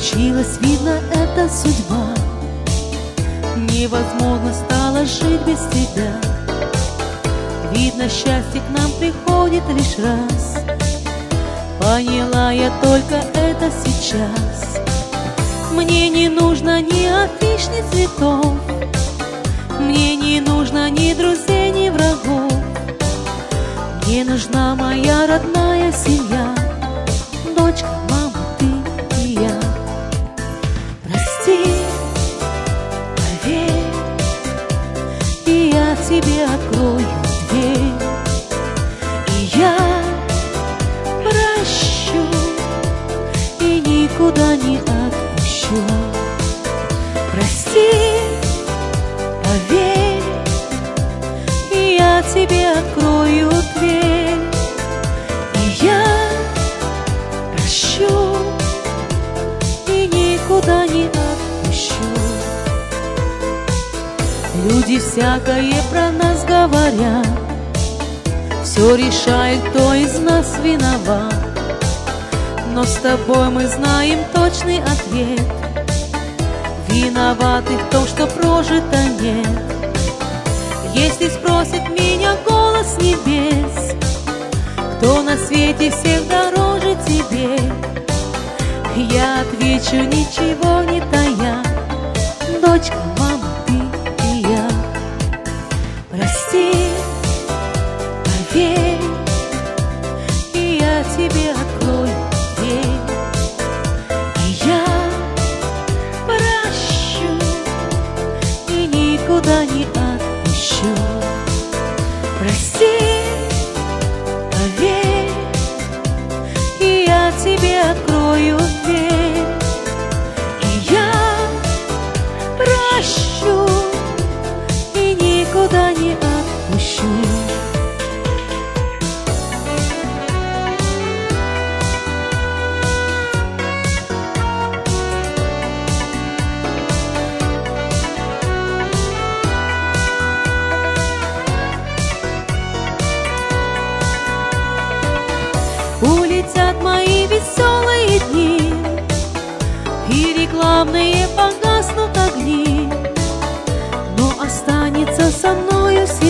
случилось, видно, это судьба. Невозможно стало жить без тебя. Видно, счастье к нам приходит лишь раз. Поняла я только это сейчас. Мне не нужно ни афиш, ни цветов. Мне не нужно ни друзей, ни врагов. Мне нужна моя родная семья. Дочка, мама, ты и я. Прости, поверь, и я тебе открою дверь. И я прощу, и никуда не отпущу. Прости, поверь, и я тебе открою дверь. И я прощу, и никуда не отпущу. Люди всякое про нас говорят, все решает, кто из нас виноват. Но с тобой мы знаем точный ответ. Виноваты в том, что прожито нет. Если спросит меня голос небес, кто на свете всех дороже тебе, я отвечу, ничего не тая. Дочка, мама, ты и я. Прости, поверь, и я тебе открою дверь. И я прощу, и никуда не отпущу. Прости, поверь, и я тебе открою дверь. И я прощу, и никуда не отпущу. Улетят мои веселые дни, и рекламные погаснут огни, но останется со мною